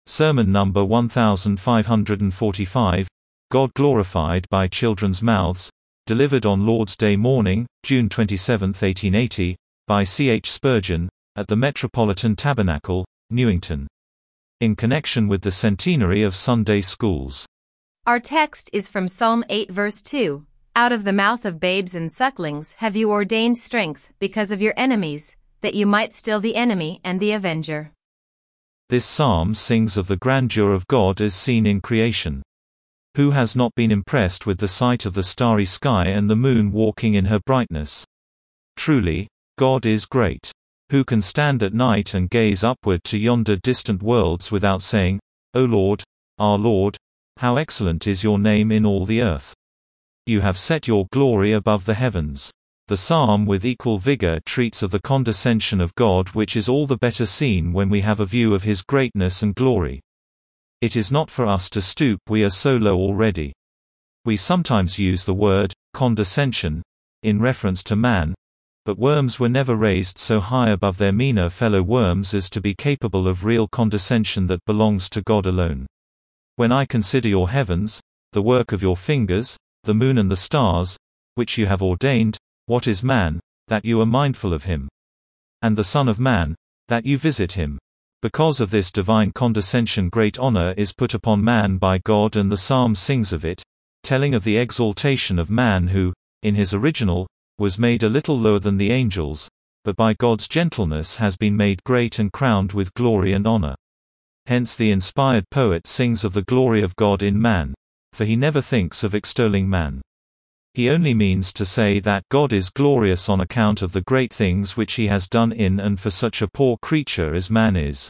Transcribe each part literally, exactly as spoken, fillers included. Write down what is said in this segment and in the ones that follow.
Sermon number one thousand five hundred forty-five, God Glorified by Children's Mouths, delivered on Lord's Day morning, June twenty-seventh, eighteen eighty, by C H Spurgeon, at the Metropolitan Tabernacle, Newington, in connection with the centenary of Sunday schools. Our text is from Psalm eight verse two. Out of the mouth of babes and sucklings have you ordained strength because of your enemies, that you might still the enemy and the avenger. This psalm sings of the grandeur of God as seen in creation. Who has not been impressed with the sight of the starry sky and the moon walking in her brightness? Truly, God is great. Who can stand at night and gaze upward to yonder distant worlds without saying, O Lord, our Lord, how excellent is your name in all the earth? You have set your glory above the heavens. The psalm with equal vigor treats of the condescension of God, which is all the better seen when we have a view of His greatness and glory. It is not for us to stoop, we are so low already. We sometimes use the word, condescension, in reference to man, but worms were never raised so high above their meaner fellow worms as to be capable of real condescension that belongs to God alone. When I consider your heavens, the work of your fingers, the moon and the stars, which you have ordained, what is man, that you are mindful of him? And the Son of Man, that you visit him? Because of this divine condescension great honor is put upon man by God, and the psalm sings of it, telling of the exaltation of man who, in his original, was made a little lower than the angels, but by God's gentleness has been made great and crowned with glory and honor. Hence the inspired poet sings of the glory of God in man, for he never thinks of extolling man. He only means to say that God is glorious on account of the great things which he has done in and for such a poor creature as man is.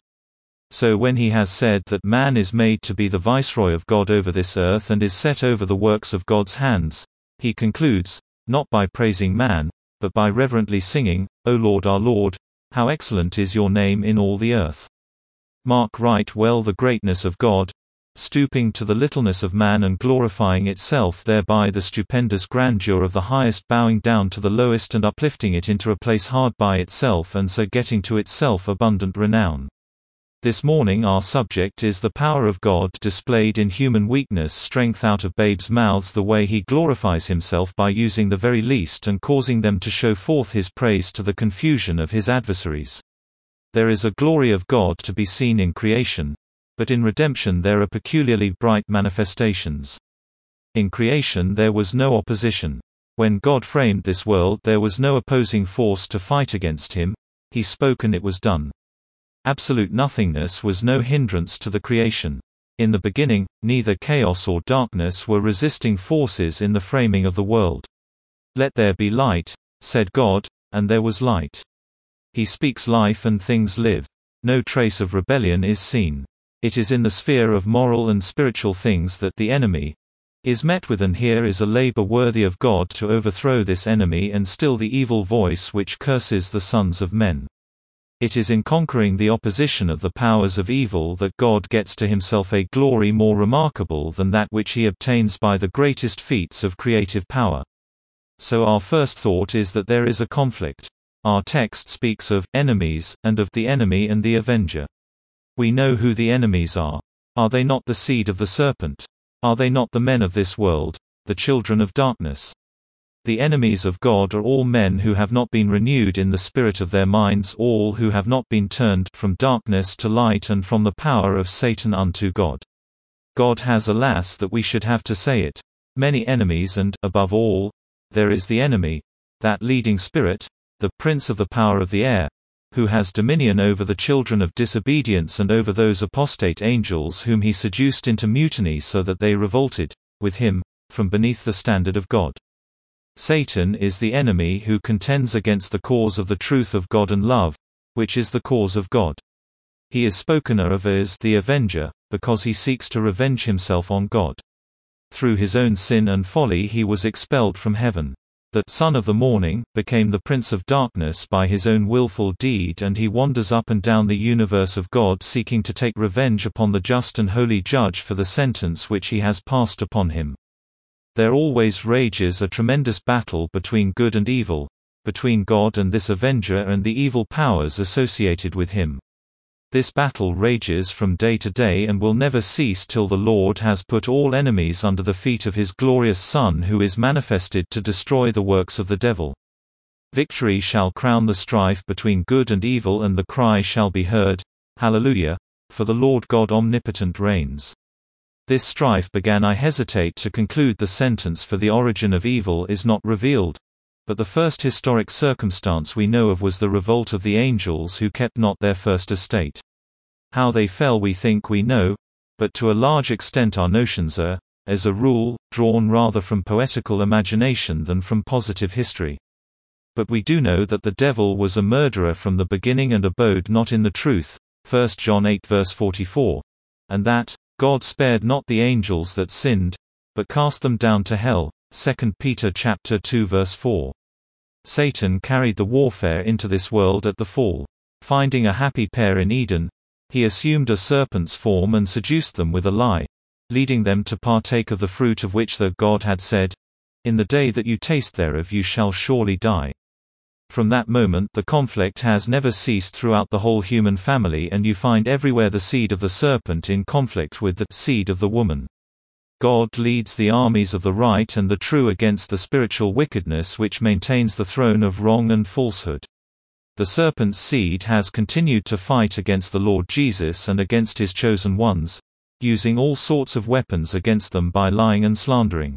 So when he has said that man is made to be the viceroy of God over this earth and is set over the works of God's hands, he concludes, not by praising man, but by reverently singing, O Lord our Lord, how excellent is your name in all the earth. Mark right well the greatness of God, stooping to the littleness of man and glorifying itself thereby the stupendous grandeur of the highest, bowing down to the lowest and uplifting it into a place hard by itself, and so getting to itself abundant renown. This morning our subject is the power of God displayed in human weakness, strength out of babes' mouths, the way he glorifies himself by using the very least and causing them to show forth his praise to the confusion of his adversaries. There is a glory of God to be seen in creation, but in redemption there are peculiarly bright manifestations. In creation there was no opposition. When God framed this world there was no opposing force to fight against him, he spoke and it was done. Absolute nothingness was no hindrance to the creation. In the beginning, neither chaos or darkness were resisting forces in the framing of the world. Let there be light, said God, and there was light. He speaks life and things live. No trace of rebellion is seen. It is in the sphere of moral and spiritual things that the enemy is met with, and here is a labor worthy of God to overthrow this enemy and still the evil voice which curses the sons of men. It is in conquering the opposition of the powers of evil that God gets to himself a glory more remarkable than that which he obtains by the greatest feats of creative power. So our first thought is that there is a conflict. Our text speaks of enemies, and of the enemy and the avenger. We know who the enemies are. Are they not the seed of the serpent? Are they not the men of this world, the children of darkness? The enemies of God are all men who have not been renewed in the spirit of their minds, all who have not been turned from darkness to light and from the power of Satan unto God. God has, alas, that we should have to say it, many enemies, and, above all, there is the enemy, that leading spirit, the prince of the power of the air, who has dominion over the children of disobedience and over those apostate angels whom he seduced into mutiny so that they revolted, with him, from beneath the standard of God. Satan is the enemy who contends against the cause of the truth of God and love, which is the cause of God. He is spoken of as the avenger, because he seeks to revenge himself on God. Through his own sin and folly he was expelled from heaven. The Son of the Morning became the Prince of Darkness by his own willful deed, and he wanders up and down the universe of God seeking to take revenge upon the just and holy Judge for the sentence which he has passed upon him. There always rages a tremendous battle between good and evil, between God and this avenger and the evil powers associated with him. This battle rages from day to day and will never cease till the Lord has put all enemies under the feet of his glorious Son, who is manifested to destroy the works of the devil. Victory shall crown the strife between good and evil, and the cry shall be heard, Hallelujah, for the Lord God omnipotent reigns. This strife began. I hesitate to conclude the sentence, for the origin of evil is not revealed, but the first historic circumstance we know of was the revolt of the angels who kept not their first estate. How they fell we think we know, but to a large extent our notions are, as a rule, drawn rather from poetical imagination than from positive history. But we do know that the devil was a murderer from the beginning and abode not in the truth, First John eight verse forty-four, and that God spared not the angels that sinned, but cast them down to hell, Second Peter chapter two verse four. Satan carried the warfare into this world at the fall. Finding a happy pair in Eden, he assumed a serpent's form and seduced them with a lie, leading them to partake of the fruit of which the God had said, "In the day that you taste thereof you shall surely die." From that moment the conflict has never ceased throughout the whole human family, and you find everywhere the seed of the serpent in conflict with the seed of the woman. God leads the armies of the right and the true against the spiritual wickedness which maintains the throne of wrong and falsehood. The serpent's seed has continued to fight against the Lord Jesus and against his chosen ones, using all sorts of weapons against them by lying and slandering.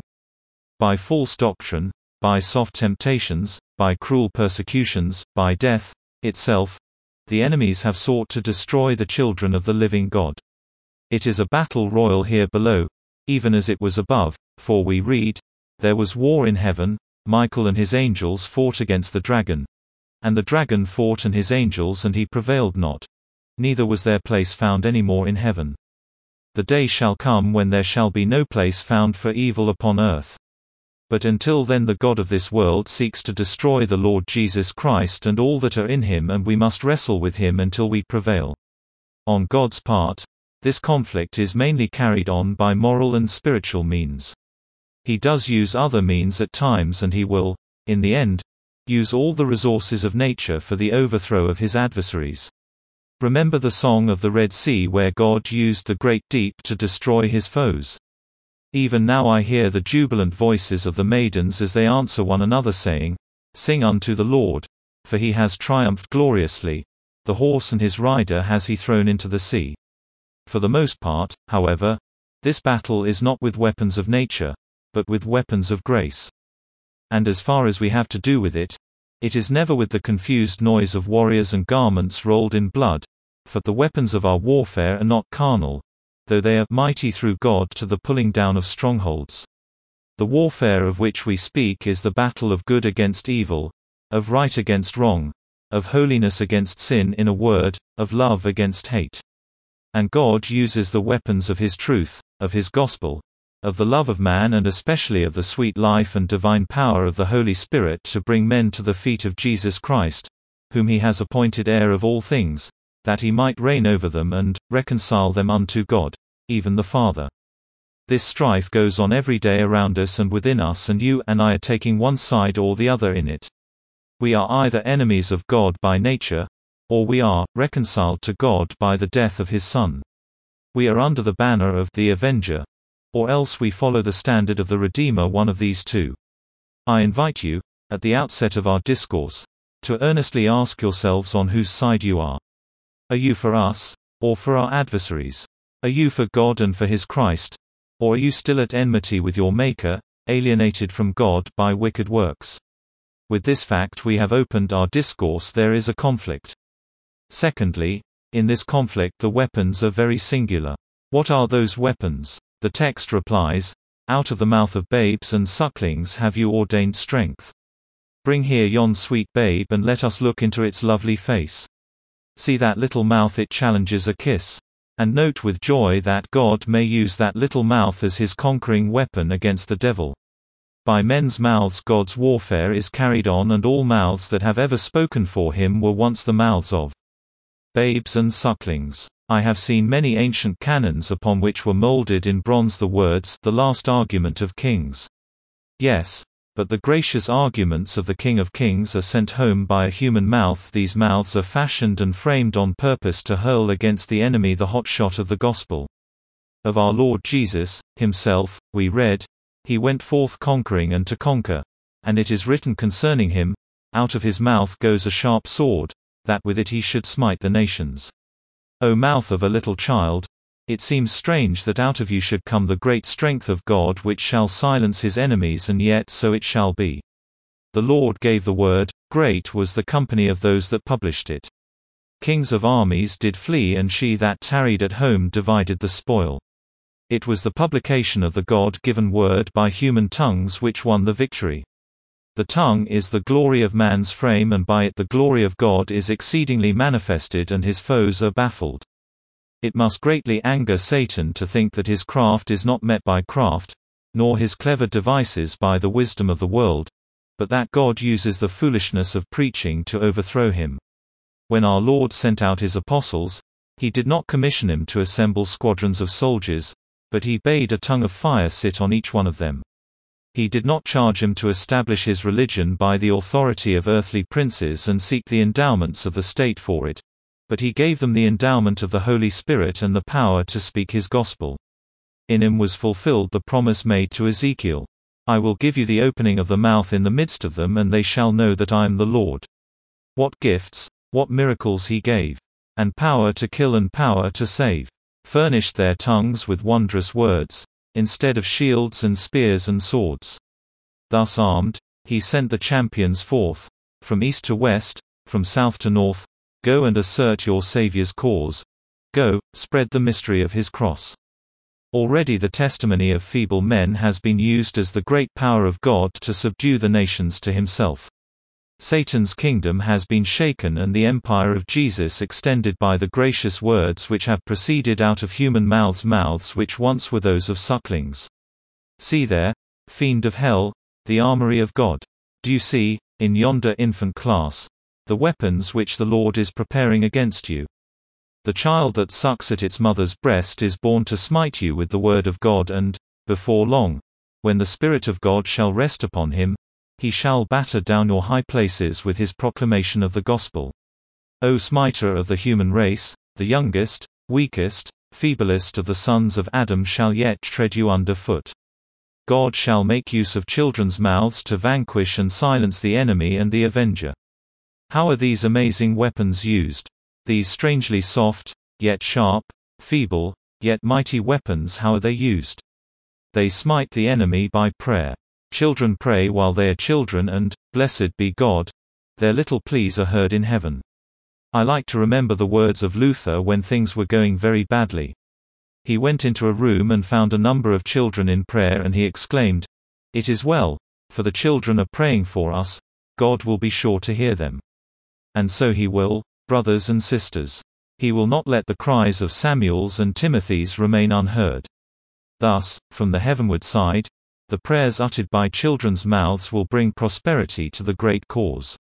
By false doctrine, by soft temptations, by cruel persecutions, by death itself, the enemies have sought to destroy the children of the living God. It is a battle royal here below, even as it was above, for we read, "There was war in heaven, Michael and his angels fought against the dragon. And the dragon fought and his angels, and he prevailed not. Neither was their place found any more in heaven. The day shall come when there shall be no place found for evil upon earth." But until then the god of this world seeks to destroy the Lord Jesus Christ and all that are in him, and we must wrestle with him until we prevail. On God's part, this conflict is mainly carried on by moral and spiritual means. He does use other means at times, and he will, in the end, use all the resources of nature for the overthrow of his adversaries. Remember the song of the Red Sea, where God used the great deep to destroy his foes. Even now I hear the jubilant voices of the maidens as they answer one another, saying, "Sing unto the Lord, for he has triumphed gloriously, the horse and his rider has he thrown into the sea." For the most part, however, this battle is not with weapons of nature, but with weapons of grace. And as far as we have to do with it, it is never with the confused noise of warriors and garments rolled in blood, for the weapons of our warfare are not carnal, though they are mighty through God to the pulling down of strongholds. The warfare of which we speak is the battle of good against evil, of right against wrong, of holiness against sin, in a word, of love against hate. And God uses the weapons of his truth, of his gospel, of the love of man, and especially of the sweet life and divine power of the Holy Spirit to bring men to the feet of Jesus Christ, whom he has appointed heir of all things, that he might reign over them and reconcile them unto God, even the Father. This strife goes on every day around us and within us, and you and I are taking one side or the other in it. We are either enemies of God by nature, or we are reconciled to God by the death of his Son. We are under the banner of the Avenger, or else we follow the standard of the Redeemer, one of these two. I invite you, at the outset of our discourse, to earnestly ask yourselves on whose side you are. Are you for us, or for our adversaries? Are you for God and for his Christ, or are you still at enmity with your Maker, alienated from God by wicked works? With this fact we have opened our discourse. There is a conflict. Secondly, in this conflict the weapons are very singular. What are those weapons? The text replies, "Out of the mouth of babes and sucklings have you ordained strength." Bring here yon sweet babe and let us look into its lovely face. See that little mouth, it challenges a kiss. And note with joy that God may use that little mouth as his conquering weapon against the devil. By men's mouths God's warfare is carried on, and all mouths that have ever spoken for him were once the mouths of babes and sucklings. I have seen many ancient canons upon which were molded in bronze the words, "The last argument of kings." Yes, But the gracious arguments of the King of Kings are sent home by a human mouth. These mouths are fashioned and framed on purpose to hurl against the enemy the hot shot of the gospel. Of our Lord Jesus, himself, we read, "He went forth conquering and to conquer. And it is written concerning him, out of his mouth goes a sharp sword, that with it he should smite the nations." O mouth of a little child, it seems strange that out of you should come the great strength of God which shall silence his enemies, and yet so it shall be. The Lord gave the word, great was the company of those that published it. Kings of armies did flee, and she that tarried at home divided the spoil. It was the publication of the God-given word by human tongues which won the victory. The tongue is the glory of man's frame, and by it the glory of God is exceedingly manifested, and his foes are baffled. It must greatly anger Satan to think that his craft is not met by craft, nor his clever devices by the wisdom of the world, but that God uses the foolishness of preaching to overthrow him. When our Lord sent out his apostles, he did not commission him to assemble squadrons of soldiers, but he bade a tongue of fire sit on each one of them. He did not charge him to establish his religion by the authority of earthly princes and seek the endowments of the state for it, but he gave them the endowment of the Holy Spirit and the power to speak his gospel. In him was fulfilled the promise made to Ezekiel, "I will give you the opening of the mouth in the midst of them, and they shall know that I am the Lord." What gifts, what miracles he gave! And power to kill and power to save. Furnished their tongues with wondrous words, instead of shields and spears and swords. Thus armed, he sent the champions forth, from east to west, from south to north. Go and assert your Saviour's cause. Go, spread the mystery of his cross. Already the testimony of feeble men has been used as the great power of God to subdue the nations to himself. Satan's kingdom has been shaken, and the empire of Jesus extended by the gracious words which have proceeded out of human mouths, mouths which once were those of sucklings. See there, fiend of hell, the armory of God. Do you see, in yonder infant class, the weapons which the Lord is preparing against you? The child that sucks at its mother's breast is born to smite you with the word of God, and, before long, when the Spirit of God shall rest upon him, he shall batter down your high places with his proclamation of the gospel. O smiter of the human race, the youngest, weakest, feeblest of the sons of Adam shall yet tread you under foot. God shall make use of children's mouths to vanquish and silence the enemy and the avenger. How are these amazing weapons used? These strangely soft, yet sharp, feeble, yet mighty weapons, how are they used? They smite the enemy by prayer. Children pray while they are children, and, blessed be God, their little pleas are heard in heaven. I like to remember the words of Luther when things were going very badly. He went into a room and found a number of children in prayer, and he exclaimed, "It is well, for the children are praying for us. God will be sure to hear them." And so he will, brothers and sisters. He will not let the cries of Samuels and Timothys remain unheard. Thus, from the heavenward side, the prayers uttered by children's mouths will bring prosperity to the great cause.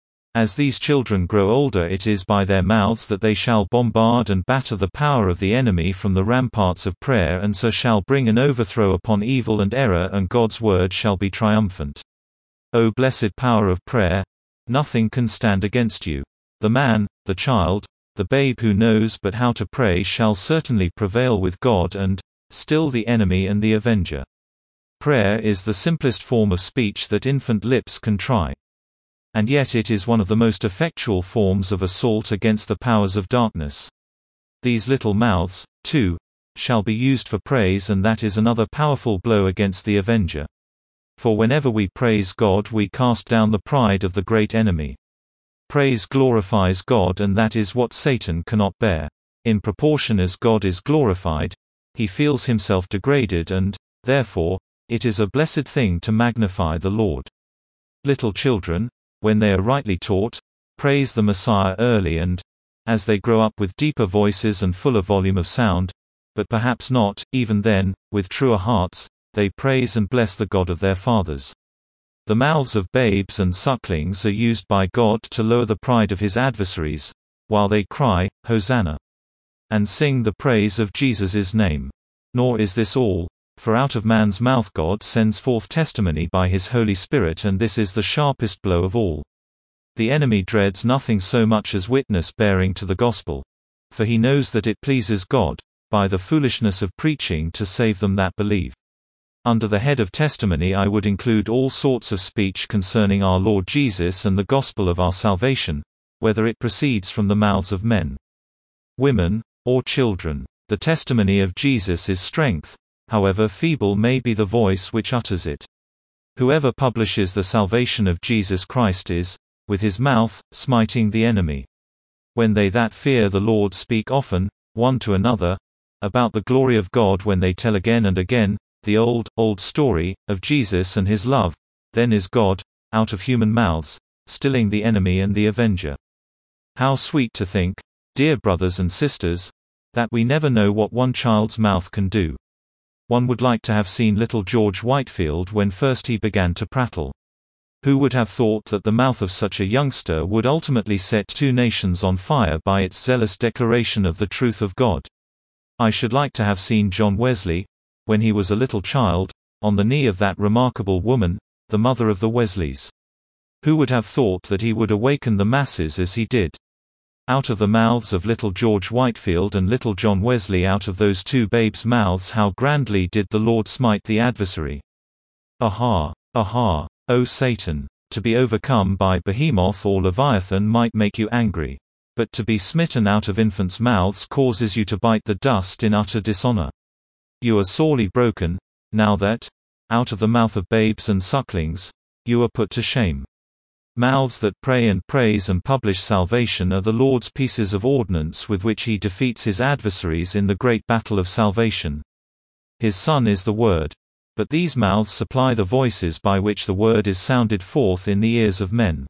As these children grow older, it is by their mouths that they shall bombard and batter the power of the enemy from the ramparts of prayer, and so shall bring an overthrow upon evil and error, and God's word shall be triumphant. O blessed power of prayer! Nothing can stand against you. The man, the child, the babe who knows but how to pray shall certainly prevail with God, and still the enemy and the avenger. Prayer is the simplest form of speech that infant lips can try. And yet it is one of the most effectual forms of assault against the powers of darkness. These little mouths, too, shall be used for praise, and that is another powerful blow against the avenger. For whenever we praise God, we cast down the pride of the great enemy. Praise glorifies God, and that is what Satan cannot bear. In proportion as God is glorified, he feels himself degraded, and, therefore, it is a blessed thing to magnify the Lord. Little children, when they are rightly taught, praise the Messiah early, and, as they grow up with deeper voices and fuller volume of sound, but perhaps not, even then, with truer hearts, they praise and bless the God of their fathers. The mouths of babes and sucklings are used by God to lower the pride of his adversaries, while they cry, Hosanna, and sing the praise of Jesus' name. Nor is this all. For out of man's mouth God sends forth testimony by his Holy Spirit, and this is the sharpest blow of all. The enemy dreads nothing so much as witness bearing to the gospel. For he knows that it pleases God, by the foolishness of preaching, to save them that believe. Under the head of testimony I would include all sorts of speech concerning our Lord Jesus and the gospel of our salvation, whether it proceeds from the mouths of men, women, or children. The testimony of Jesus is strength, however feeble may be the voice which utters it. Whoever publishes the salvation of Jesus Christ is, with his mouth, smiting the enemy. When they that fear the Lord speak often, one to another, about the glory of God, when they tell again and again, the old, old story, of Jesus and his love, then is God, out of human mouths, stilling the enemy and the avenger. How sweet to think, dear brothers and sisters, that we never know what one child's mouth can do. One would like to have seen little George Whitefield when first he began to prattle. Who would have thought that the mouth of such a youngster would ultimately set two nations on fire by its zealous declaration of the truth of God? I should like to have seen John Wesley, when he was a little child, on the knee of that remarkable woman, the mother of the Wesleys. Who would have thought that he would awaken the masses as he did? Out of the mouths of little George Whitefield and little John Wesley, out of those two babes' mouths, how grandly did the Lord smite the adversary. Aha! Aha! O Satan! To be overcome by Behemoth or Leviathan might make you angry. But to be smitten out of infants' mouths causes you to bite the dust in utter dishonor. You are sorely broken, now that, out of the mouth of babes and sucklings, you are put to shame. Mouths that pray and praise and publish salvation are the Lord's pieces of ordnance with which he defeats his adversaries in the great battle of salvation. His Son is the Word. But these mouths supply the voices by which the word is sounded forth in the ears of men.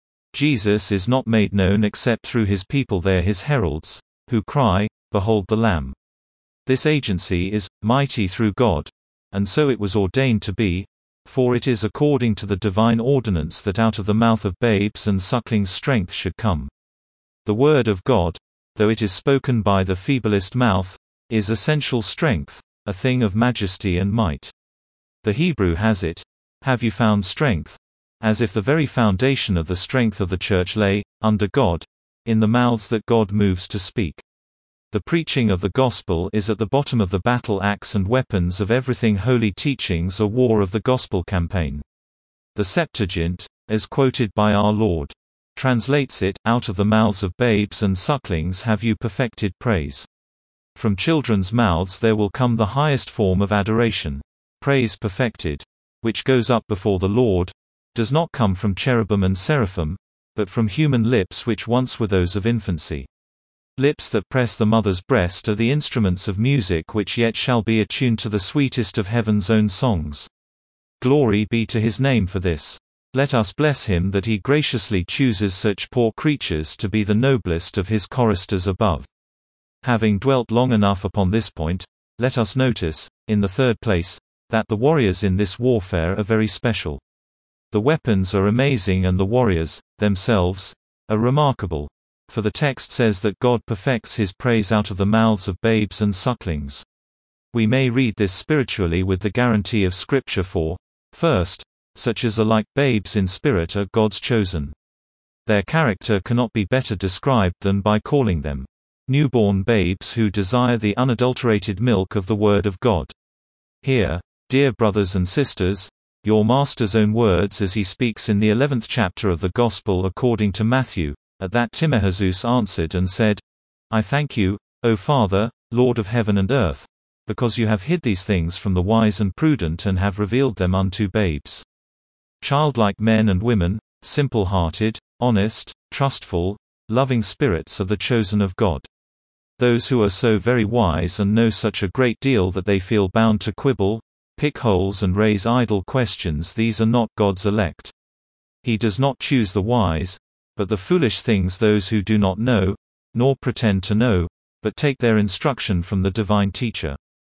Jesus is not made known except through his people, they are his heralds, who cry, Behold the Lamb. This agency is mighty through God, and so it was ordained to be, for it is according to the divine ordinance that out of the mouth of babes and sucklings strength should come. The word of God, though it is spoken by the feeblest mouth, is essential strength, a thing of majesty and might. The Hebrew has it, have you found strength? As if the very foundation of the strength of the church lay, under God, in the mouths that God moves to speak. The preaching of the gospel is at the bottom of the battle axe and weapons of everything holy teachings or war of the gospel campaign. The Septuagint, as quoted by our Lord, translates it, out of the mouths of babes and sucklings have you perfected praise. From children's mouths there will come the highest form of adoration. Praise perfected, which goes up before the Lord, does not come from cherubim and seraphim, but from human lips which once were those of infancy. Lips that press the mother's breast are the instruments of music which yet shall be attuned to the sweetest of heaven's own songs. Glory be to his name for this. Let us bless him that he graciously chooses such poor creatures to be the noblest of his choristers above. Having dwelt long enough upon this point, let us notice, in the third place, that the warriors in this warfare are very special. The weapons are amazing and the warriors, themselves, are remarkable. For the text says that God perfects his praise out of the mouths of babes and sucklings. We may read this spiritually with the guarantee of Scripture, for, first, such as are like babes in spirit are God's chosen. Their character cannot be better described than by calling them newborn babes who desire the unadulterated milk of the Word of God. Here, dear brothers and sisters, your Master's own words as he speaks in the eleventh chapter of the Gospel according to Matthew, at that Timaeus answered and said, I thank you, O Father, Lord of heaven and earth, because you have hid these things from the wise and prudent and have revealed them unto babes. Childlike men and women, simple-hearted, honest, trustful, loving spirits are the chosen of God. Those who are so very wise and know such a great deal that they feel bound to quibble, pick holes and raise idle questions, these are not God's elect. He does not choose the wise, but the foolish things, those who do not know, nor pretend to know, but take their instruction from the divine teacher.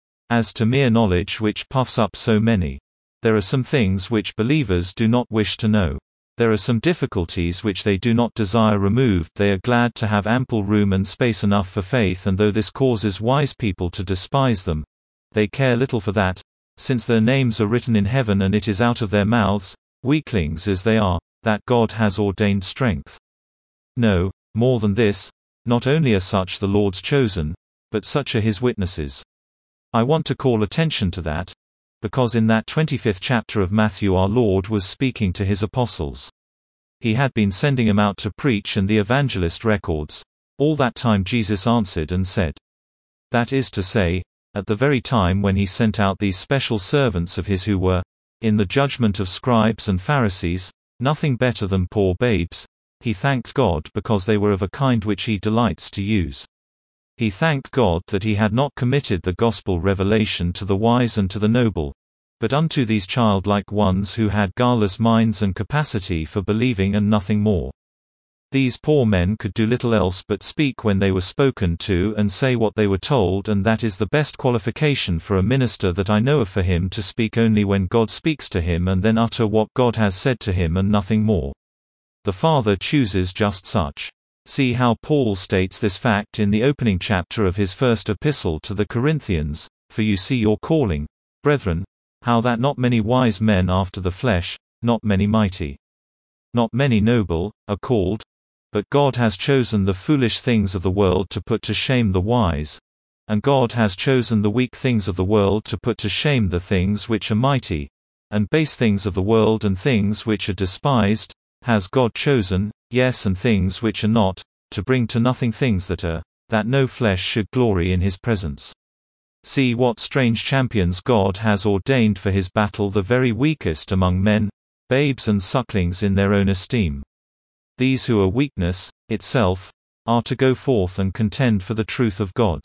As to mere knowledge which puffs up so many, there are some things which believers do not wish to know. There are some difficulties which they do not desire removed. They are glad to have ample room and space enough for faith, and though this causes wise people to despise them, they care little for that, since their names are written in heaven and it is out of their mouths, weaklings as they are, that God has ordained strength. No, more than this, not only are such the Lord's chosen, but such are his witnesses. I want to call attention to that, because in that twenty-fifth chapter of Matthew our Lord was speaking to his apostles. He had been sending them out to preach, and the evangelist records, all that time Jesus answered and said. That is to say, at the very time when he sent out these special servants of his who were, in the judgment of scribes and Pharisees, nothing better than poor babes, he thanked God because they were of a kind which he delights to use. He thanked God that he had not committed the gospel revelation to the wise and to the noble, but unto these childlike ones who had guileless minds and capacity for believing and nothing more. These poor men could do little else but speak when they were spoken to and say what they were told, and that is the best qualification for a minister that I know of, for him to speak only when God speaks to him and then utter what God has said to him and nothing more. The Father chooses just such. See how Paul states this fact in the opening chapter of his first epistle to the Corinthians, "For you see your calling, brethren, how that not many wise men after the flesh, not many mighty, not many noble, are called, but God has chosen the foolish things of the world to put to shame the wise, and God has chosen the weak things of the world to put to shame the things which are mighty, and base things of the world and things which are despised, has God chosen, yes, and things which are not, to bring to nothing things that are, that no flesh should glory in his presence." See what strange champions God has ordained for his battle, the very weakest among men, babes and sucklings in their own esteem. These who are weakness itself, are to go forth and contend for the truth of God.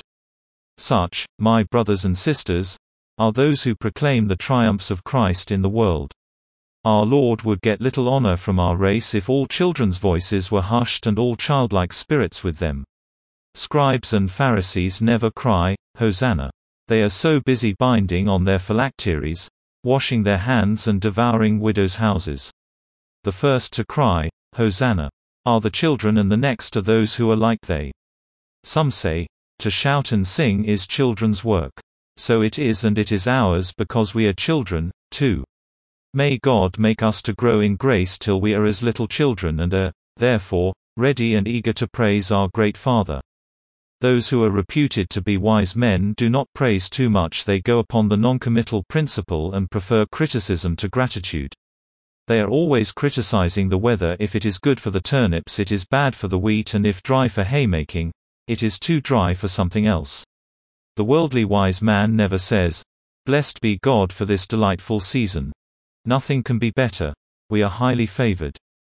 Such, my brothers and sisters, are those who proclaim the triumphs of Christ in the world. Our Lord would get little honor from our race if all children's voices were hushed and all childlike spirits with them. Scribes and Pharisees never cry, Hosanna. They are so busy binding on their phylacteries, washing their hands and devouring widows' houses. The first to cry, Hosanna, are the children, and the next are those who are like they. Some say, to shout and sing is children's work. So it is, and it is ours because we are children, too. May God make us to grow in grace till we are as little children and are, therefore, ready and eager to praise our great Father. Those who are reputed to be wise men do not praise too much. They go upon the noncommittal principle and prefer criticism to gratitude. They are always criticizing the weather. If it is good for the turnips, it is bad for the wheat, and if dry for haymaking, it is too dry for something else. The worldly wise man never says, "Blessed be God for this delightful season. Nothing can be better. We are highly favored."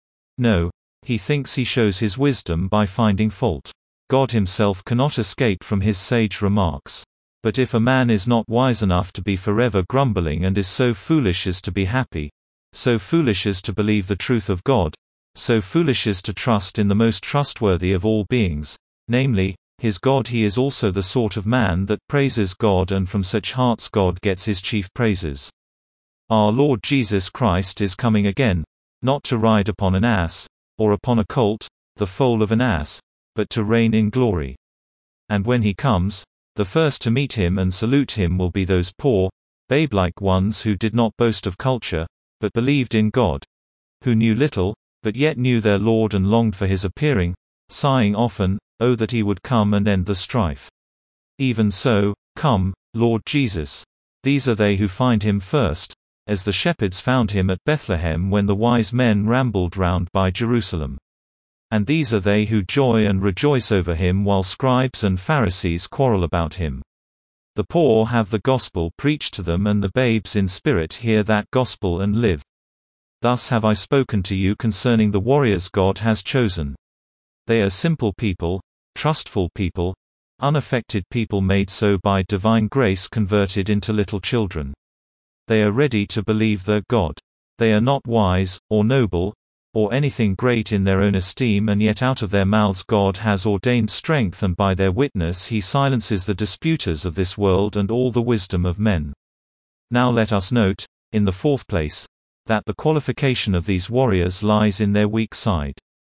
No, he thinks he shows his wisdom by finding fault. God himself cannot escape from his sage remarks. But if a man is not wise enough to be forever grumbling, and is so foolish as to be happy, so foolish as to believe the truth of God, so foolish as to trust in the most trustworthy of all beings, namely, his God, he is also the sort of man that praises God, and from such hearts God gets his chief praises. Our Lord Jesus Christ is coming again, not to ride upon an ass, or upon a colt, the foal of an ass, but to reign in glory. And when he comes, the first to meet him and salute him will be those poor, babe-like ones who did not boast of culture, but believed in God, who knew little, but yet knew their Lord and longed for his appearing, sighing often, "Oh that he would come and end the strife." Even so, come, Lord Jesus. These are they who find him first, as the shepherds found him at Bethlehem when the wise men rambled round by Jerusalem. And these are they who joy and rejoice over him while scribes and Pharisees quarrel about him. The poor have the gospel preached to them, and the babes in spirit hear that gospel and live. Thus have I spoken to you concerning the warriors God has chosen. They are simple people, trustful people, unaffected people, made so by divine grace, converted into little children. They are ready to believe their God. They are not wise, or noble, or anything great in their own esteem, and yet out of their mouths God has ordained strength, and by their witness he silences the disputers of this world and all the wisdom of men. Now let us note, in the fourth place, that the qualification of these warriors lies in their weak side.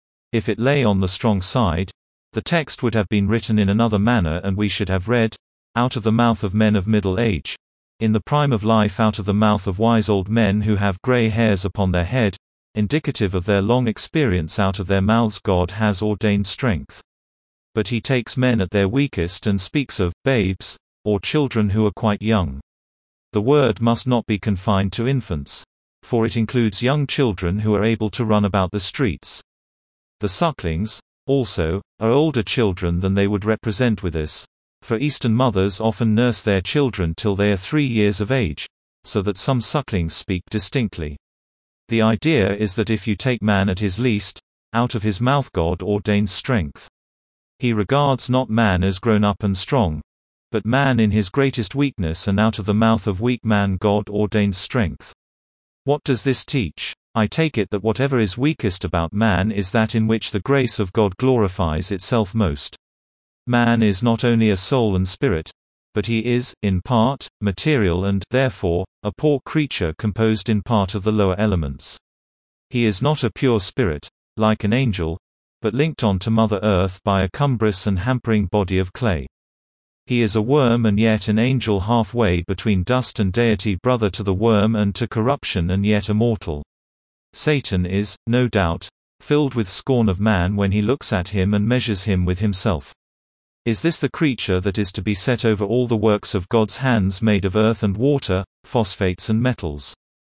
If it lay on the strong side, the text would have been written in another manner, and we should have read, "Out of the mouth of men of middle age, in the prime of life out of the mouth of wise old men who have grey hairs upon their head, indicative of their long experience out of their mouths God has ordained strength. But he takes men at their weakest and speaks of babes, or children who are quite young. The word must not be confined to infants, for it includes young children who are able to run about the streets. The sucklings, also, are older children than they would represent with us, for Eastern mothers often nurse their children till they are three years of age, so that some sucklings speak distinctly. The idea is that if you take man at his least, out of his mouth God ordains strength. He regards not man as grown up and strong, but man in his greatest weakness, and out of the mouth of weak man God ordains strength. What does this teach? I take it that whatever is weakest about man is that in which the grace of God glorifies itself most. Man is not only a soul and spirit, but he is, in part, material and, therefore, a poor creature composed in part of the lower elements. He is not a pure spirit, like an angel, but linked on to Mother Earth by a cumbrous and hampering body of clay. He is a worm and yet an angel, halfway between dust and deity, brother to the worm and to corruption, and yet immortal. Satan is, no doubt, filled with scorn of man when he looks at him and measures him with himself. Is this the creature that is to be set over all the works of God's hands, made of earth and water, phosphates and metals?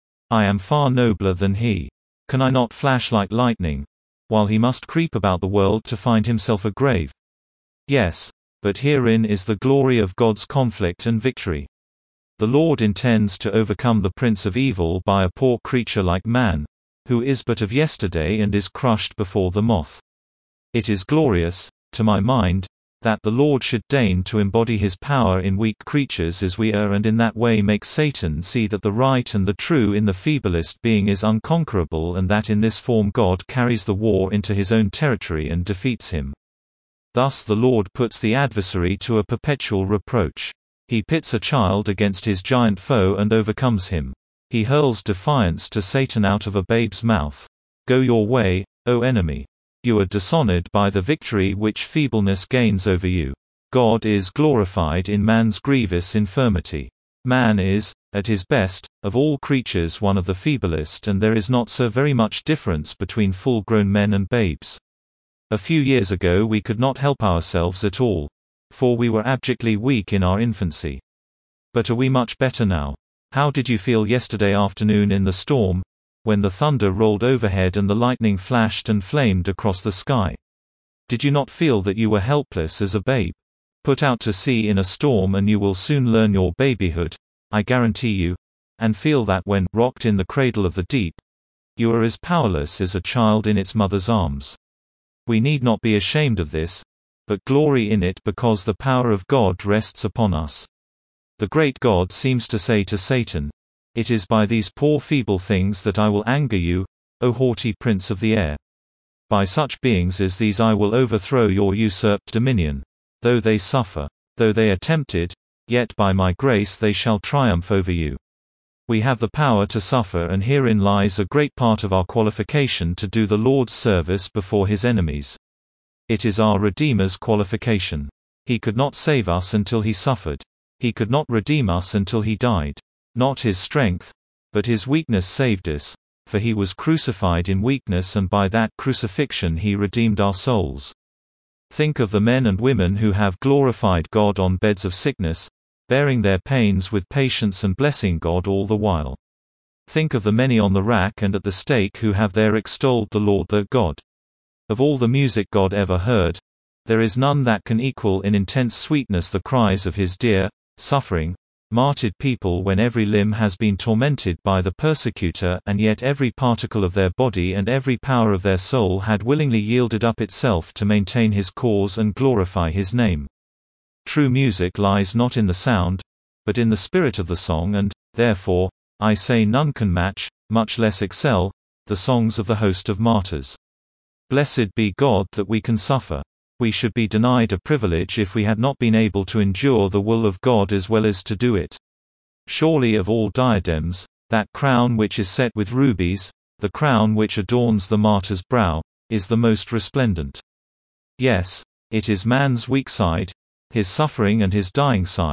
I am far nobler than he. Can I not flash like lightning, while he must creep about the world to find himself a grave? Yes. But herein is the glory of God's conflict and victory. The Lord intends to overcome the prince of evil by a poor creature like man, who is but of yesterday and is crushed before the moth. It is glorious, to my mind, that the Lord should deign to embody his power in weak creatures as we are, and in that way make Satan see that the right and the true in the feeblest being is unconquerable, and that in this form God carries the war into his own territory and defeats him. Thus the Lord puts the adversary to a perpetual reproach. He pits a child against his giant foe and overcomes him. He hurls defiance to Satan out of a babe's mouth. Go your way, O enemy. You are dishonored by the victory which feebleness gains over you. God is glorified in man's grievous infirmity. Man is, at his best, of all creatures one of the feeblest, and there is not so very much difference between full-grown men and babes. A few years ago we could not help ourselves at all, for we were abjectly weak in our infancy. But are we much better now? How did you feel yesterday afternoon in the storm, when the thunder rolled overhead and the lightning flashed and flamed across the sky? Did you not feel that you were helpless as a babe? Put out to sea in a storm and you will soon learn your babyhood, I guarantee you, and feel that when rocked in the cradle of the deep, you are as powerless as a child in its mother's arms. We need not be ashamed of this, but glory in it, because the power of God rests upon us. The great God seems to say to Satan, "It is by these poor feeble things that I will anger you, O haughty prince of the air. By such beings as these I will overthrow your usurped dominion. Though they suffer, though they are tempted, yet by my grace they shall triumph over you." We have the power to suffer, and herein lies a great part of our qualification to do the Lord's service before his enemies. It is our Redeemer's qualification. He could not save us until he suffered. He could not redeem us until he died. Not his strength, but his weakness saved us, for he was crucified in weakness, and by that crucifixion he redeemed our souls. Think of the men and women who have glorified God on beds of sickness, bearing their pains with patience and blessing God all the while. Think of the many on the rack and at the stake who have there extolled the Lord their God. Of all the music God ever heard, there is none that can equal in intense sweetness the cries of his dear, suffering, martyred people when every limb has been tormented by the persecutor, and yet every particle of their body and every power of their soul had willingly yielded up itself to maintain his cause and glorify his name. True music lies not in the sound, but in the spirit of the song, and, therefore, I say none can match, much less excel, the songs of the host of martyrs. Blessed be God that we can suffer. We should be denied a privilege if we had not been able to endure the will of God as well as to do it. Surely of all diadems, that crown which is set with rubies, the crown which adorns the martyr's brow, is the most resplendent. Yes, it is man's weak side, his suffering and his dying side,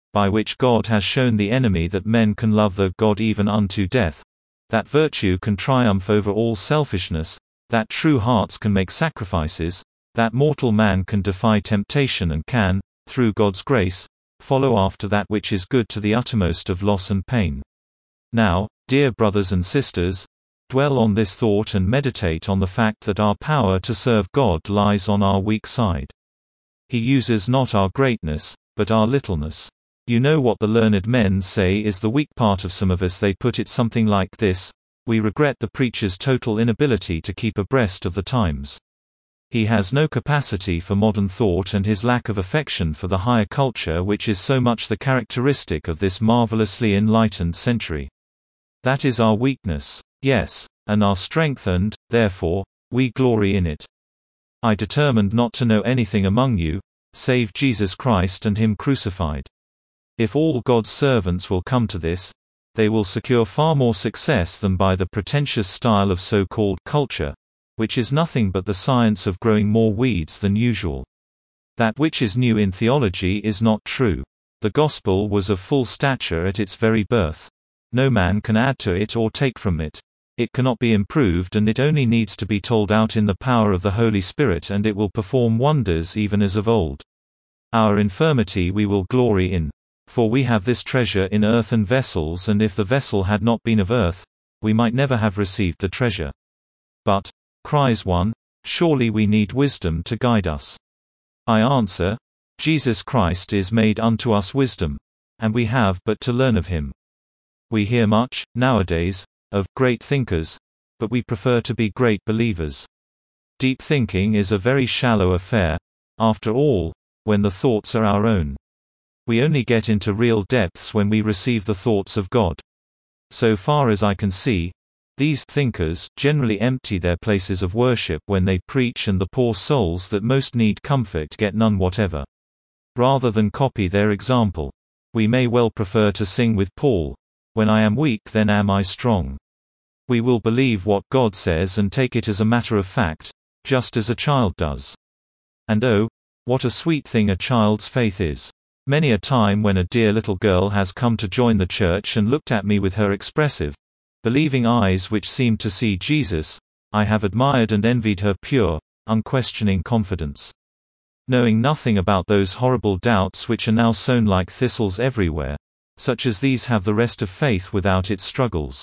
by which God has shown the enemy that men can love the God even unto death, that virtue can triumph over all selfishness, that true hearts can make sacrifices, that mortal man can defy temptation and can, through God's grace, follow after that which is good to the uttermost of loss and pain. Now, dear brothers and sisters, dwell on this thought and meditate on the fact that our power to serve God lies on our weak side. He uses not our greatness, but our littleness. You know what the learned men say is the weak part of some of us. They put it something like this: we regret the preacher's total inability to keep abreast of the times. He has no capacity for modern thought, and his lack of affection for the higher culture which is so much the characteristic of this marvelously enlightened century. That is our weakness. Yes, and our strength, and, therefore, we glory in it. I determined not to know anything among you, save Jesus Christ and Him crucified. If all God's servants will come to this, they will secure far more success than by the pretentious style of so-called culture, which is nothing but the science of growing more weeds than usual. That which is new in theology is not true. The gospel was of full stature at its very birth. No man can add to it or take from it. It cannot be improved, and it only needs to be told out in the power of the Holy Spirit, and it will perform wonders even as of old. Our infirmity we will glory in. For we have this treasure in earthen vessels, and if the vessel had not been of earth, we might never have received the treasure. But, cries one, surely we need wisdom to guide us. I answer, Jesus Christ is made unto us wisdom, and we have but to learn of Him. We hear much, nowadays, of great thinkers, but we prefer to be great believers. Deep thinking is a very shallow affair, after all, when the thoughts are our own. We only get into real depths when we receive the thoughts of God. So far as I can see, these thinkers generally empty their places of worship when they preach, and the poor souls that most need comfort get none whatever. Rather than copy their example, we may well prefer to sing with Paul, "When I am weak, then am I strong." We will believe what God says and take it as a matter of fact, just as a child does. And oh, what a sweet thing a child's faith is. Many a time when a dear little girl has come to join the church and looked at me with her expressive, believing eyes which seemed to see Jesus, I have admired and envied her pure, unquestioning confidence. Knowing nothing about those horrible doubts which are now sown like thistles everywhere, such as these have the rest of faith without its struggles.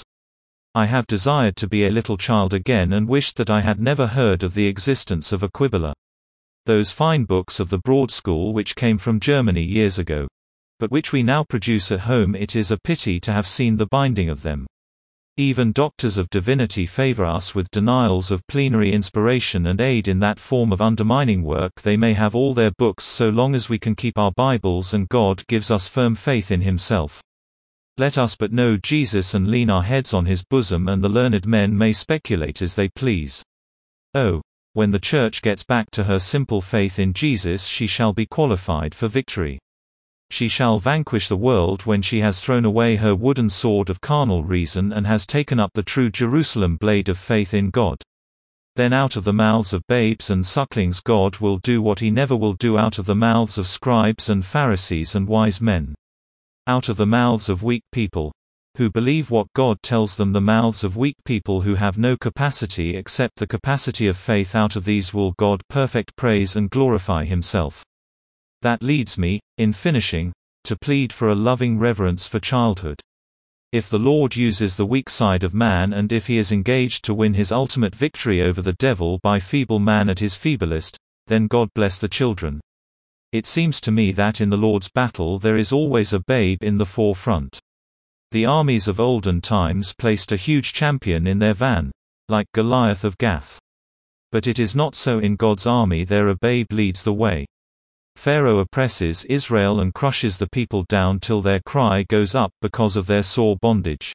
I have desired to be a little child again, and wished that I had never heard of the existence of a Quibbler. Those fine books of the Broad School which came from Germany years ago, but which we now produce at home, it is a pity to have seen the binding of them. Even doctors of divinity favor us with denials of plenary inspiration and aid in that form of undermining work. They may have all their books so long as we can keep our Bibles, and God gives us firm faith in Himself. Let us but know Jesus and lean our heads on His bosom, and the learned men may speculate as they please. Oh, when the Church gets back to her simple faith in Jesus, she shall be qualified for victory. She shall vanquish the world when she has thrown away her wooden sword of carnal reason and has taken up the true Jerusalem blade of faith in God. Then out of the mouths of babes and sucklings God will do what He never will do out of the mouths of scribes and Pharisees and wise men. Out of the mouths of weak people, who believe what God tells them, the mouths of weak people who have no capacity except the capacity of faith, out of these will God perfect praise and glorify Himself. That leads me, in finishing, to plead for a loving reverence for childhood. If the Lord uses the weak side of man, and if He is engaged to win His ultimate victory over the devil by feeble man at his feeblest, then God bless the children. It seems to me that in the Lord's battle there is always a babe in the forefront. The armies of olden times placed a huge champion in their van, like Goliath of Gath. But it is not so in God's army. There a babe leads the way. Pharaoh oppresses Israel and crushes the people down till their cry goes up because of their sore bondage.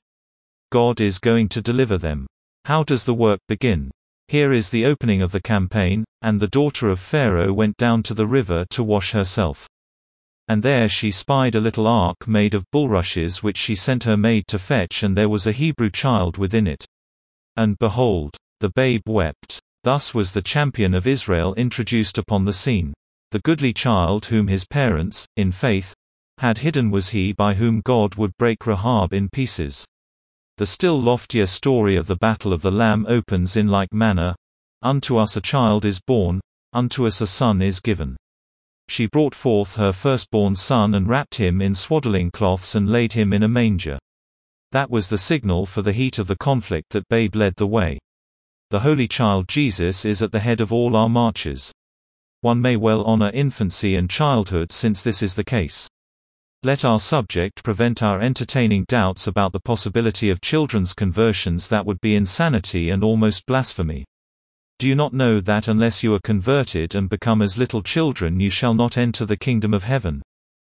God is going to deliver them. How does the work begin? Here is the opening of the campaign, and the daughter of Pharaoh went down to the river to wash herself. And there she spied a little ark made of bulrushes, which she sent her maid to fetch, and there was a Hebrew child within it. And behold, the babe wept. Thus was the champion of Israel introduced upon the scene. The goodly child whom his parents, in faith, Had hidden was he by whom God would break Rahab in pieces. The still loftier story of the Battle of the Lamb opens in like manner. Unto us a child is born, unto us a son is given. She brought forth her firstborn son and wrapped him in swaddling cloths and laid him in a manger. That was the signal for the heat of the conflict that babe led the way. The Holy Child Jesus is at the head of all our marches. One may well honor infancy and childhood since this is the case. Let our subject prevent our entertaining doubts about the possibility of children's conversions. That would be insanity and almost blasphemy. Do you not know that unless you are converted and become as little children you shall not enter the kingdom of heaven?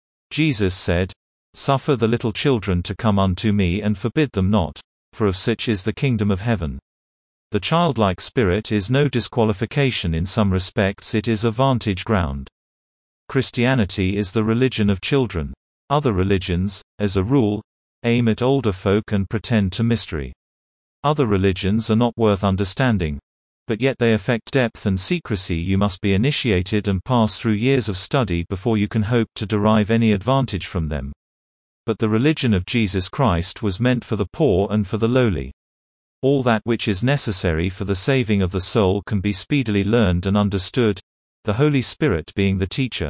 Jesus said, Suffer the little children to come unto me and forbid them not, for of such is the kingdom of heaven. The childlike spirit is no disqualification. In some respects it is a vantage ground. Christianity is the religion of children. Other religions, as a rule, aim at older folk and pretend to mystery. Other religions are not worth understanding, but yet they affect depth and secrecy. You must be initiated and pass through years of study before you can hope to derive any advantage from them. But the religion of Jesus Christ was meant for the poor and for the lowly. All that which is necessary for the saving of the soul can be speedily learned and understood, the Holy Spirit being the teacher.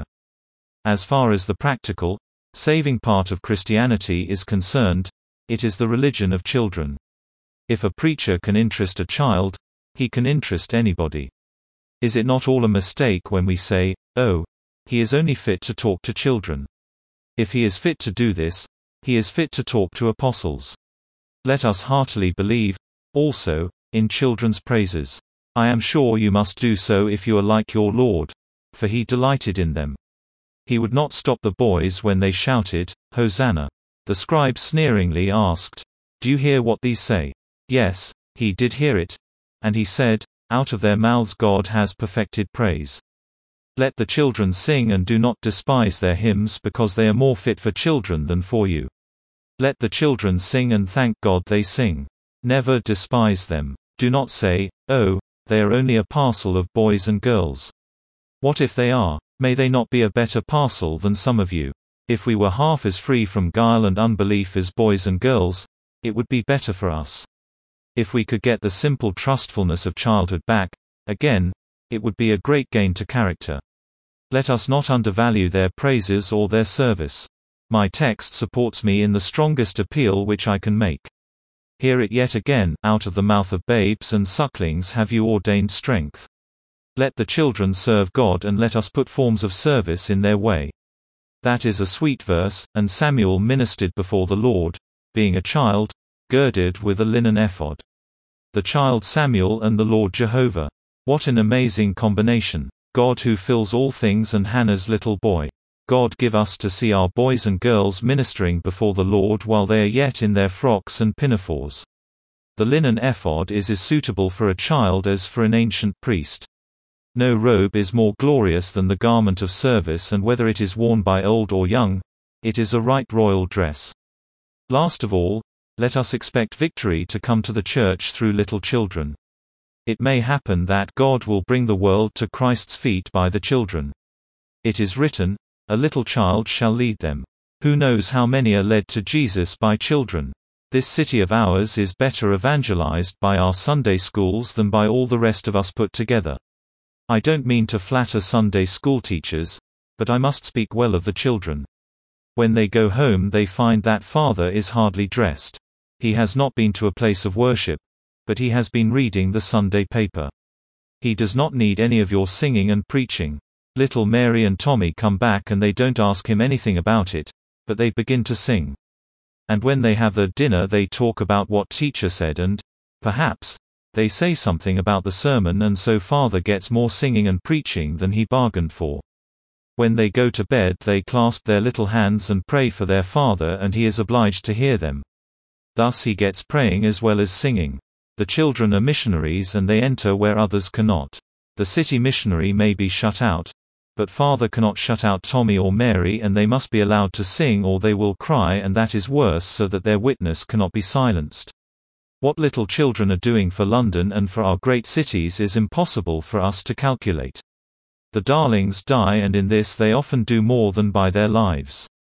As far as the practical, saving part of Christianity is concerned, it is the religion of children. If a preacher can interest a child, he can interest anybody. Is it not all a mistake when we say, oh, he is only fit to talk to children? If he is fit to do this, he is fit to talk to apostles. Let us heartily believe, also, in children's praises. I am sure you must do so if you are like your Lord, for he delighted in them. He would not stop the boys when they shouted, Hosanna. The scribe sneeringly asked, Do you hear what these say? Yes, he did hear it. And he said, Out of their mouths God has perfected praise. Let the children sing and do not despise their hymns, because they are more fit for children than for you. Let the children sing and thank God they sing. Never despise them. Do not say, Oh, they are only a parcel of boys and girls. What if they are? May they not be a better parcel than some of you? If we were half as free from guile and unbelief as boys and girls, it would be better for us. If we could get the simple trustfulness of childhood back, again, it would be a great gain to character. Let us not undervalue their praises or their service. My text supports me in the strongest appeal which I can make. Hear it yet again, out of the mouth of babes and sucklings have you ordained strength. Let the children serve God and let us put forms of service in their way. That is a sweet verse, and Samuel ministered before the Lord, being a child, girded with a linen ephod. The child Samuel and the Lord Jehovah. What an amazing combination. God who fills all things and Hannah's little boy. God give us to see our boys and girls ministering before the Lord while they are yet in their frocks and pinafores. The linen ephod is as suitable for a child as for an ancient priest. No robe is more glorious than the garment of service, and whether it is worn by old or young, it is a right royal dress. Last of all, let us expect victory to come to the church through little children. It may happen that God will bring the world to Christ's feet by the children. It is written, A little child shall lead them. Who knows how many are led to Jesus by children? This city of ours is better evangelized by our Sunday schools than by all the rest of us put together. I don't mean to flatter Sunday school teachers, but I must speak well of the children. When they go home they find that father is hardly dressed. He has not been to a place of worship, but he has been reading the Sunday paper. He does not need any of your singing and preaching. Little Mary and Tommy come back and they don't ask him anything about it, but they begin to sing. And when they have their dinner they talk about what teacher said and, perhaps, they say something about the sermon, and so father gets more singing and preaching than he bargained for. When they go to bed they clasp their little hands and pray for their father, and he is obliged to hear them. Thus he gets praying as well as singing. The children are missionaries and they enter where others cannot. The city missionary may be shut out, but father cannot shut out Tommy or Mary, and they must be allowed to sing or they will cry, and that is worse, so that their witness cannot be silenced. What little children are doing for London and for our great cities is impossible for us to calculate. The darlings die, and in this they often do more than by their lives.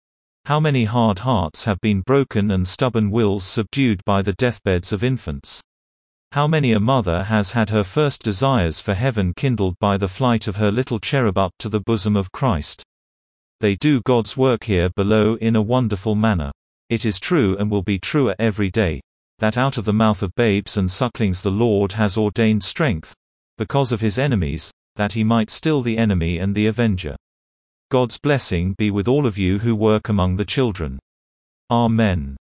How many hard hearts have been broken and stubborn wills subdued by the deathbeds of infants? How many a mother has had her first desires for heaven kindled by the flight of her little cherub up to the bosom of Christ? They do God's work here below in a wonderful manner. It is true and will be truer every day, that out of the mouth of babes and sucklings the Lord has ordained strength, because of his enemies, that he might still the enemy and the avenger. God's blessing be with all of you who work among the children. Amen.